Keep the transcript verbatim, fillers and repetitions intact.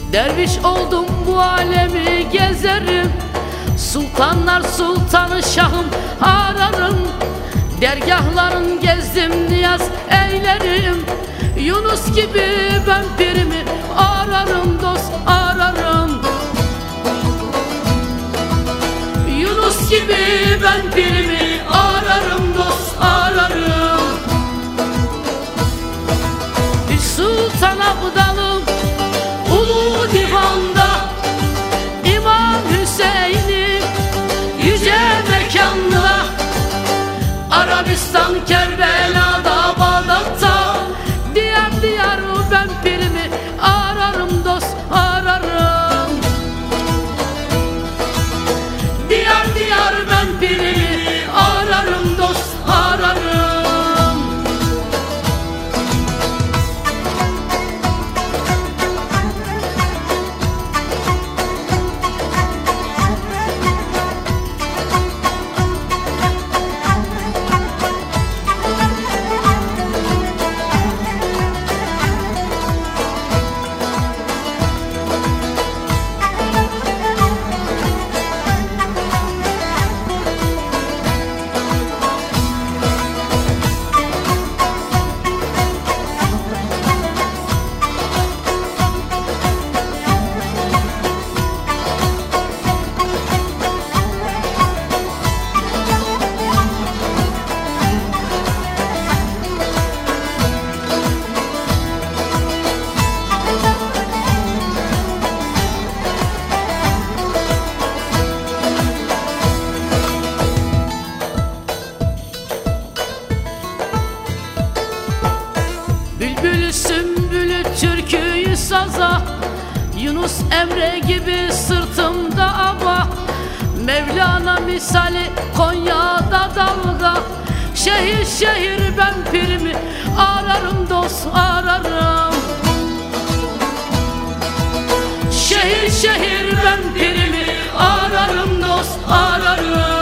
Derviş oldum bu alemi gezerim, sultanlar sultanı şahım ararım. Dergahların gezdim niyaz eylerim, Yunus gibi ben pirimi ararım, dost ararım. Yunus gibi ben pirimi ararım, dost ararım. Bir Sultan Abdalım Ulu Divan'da, İmam Hüseyin'i yüce mekanla, Arabistan Kerbela'da Bağdat'ta, diyar diyar ben pirimi ararım, dost ararım. Diyar diyar ben pirimi ararım, dost ararım. Bülbülü sümbülü türküyü saza, Yunus Emre gibi sırtımda aba. Mevlana misali Konya'da dalga, şehir şehir ben pirimi ararım, dost ararım. Şehir şehir ben pirimi ararım, dost ararım.